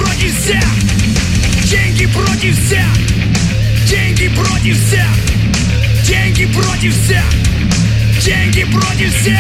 против всех. Деньги против всех. Деньги против всех. Деньги против всех. Деньги против всех.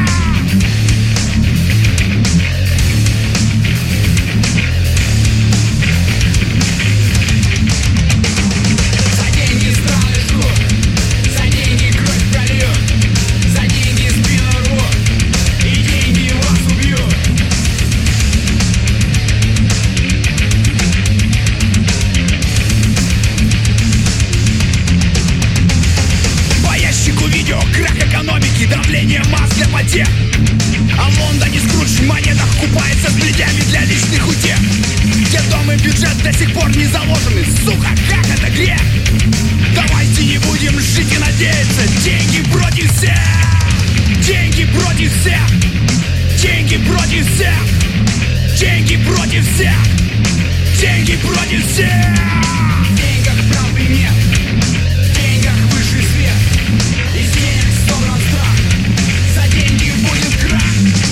Давление масс для потех. А в Лондоне Скрудж в монетах купается с плетями для личных утех. Где дом и бюджет до сих пор не заложены. Сука, как это грех. Давайте не будем жить и надеяться. Деньги против всех. Деньги против всех. Деньги против всех. Деньги против всех. Деньги против всех. В деньгах правды нет. В деньгах высший свет. Из денег собран страх. За деньги будет крах.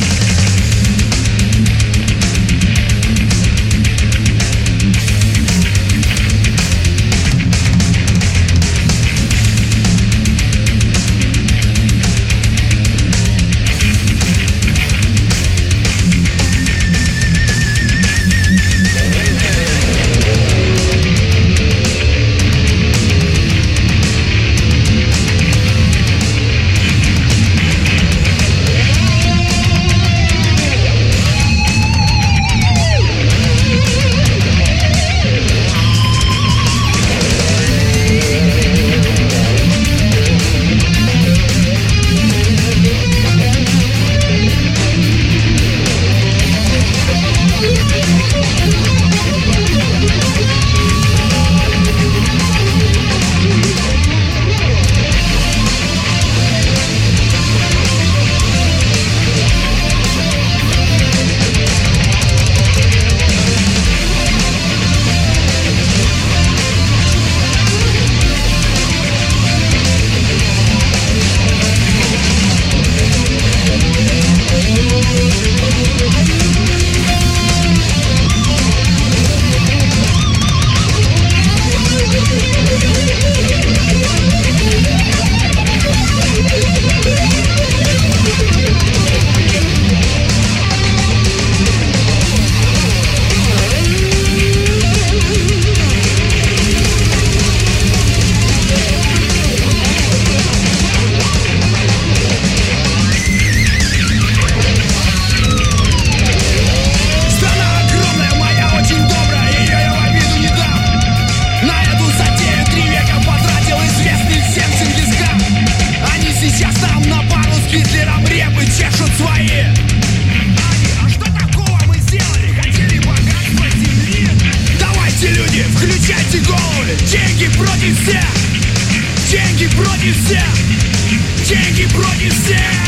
Включайте головы! Деньги против всех! Деньги против всех! Деньги против всех!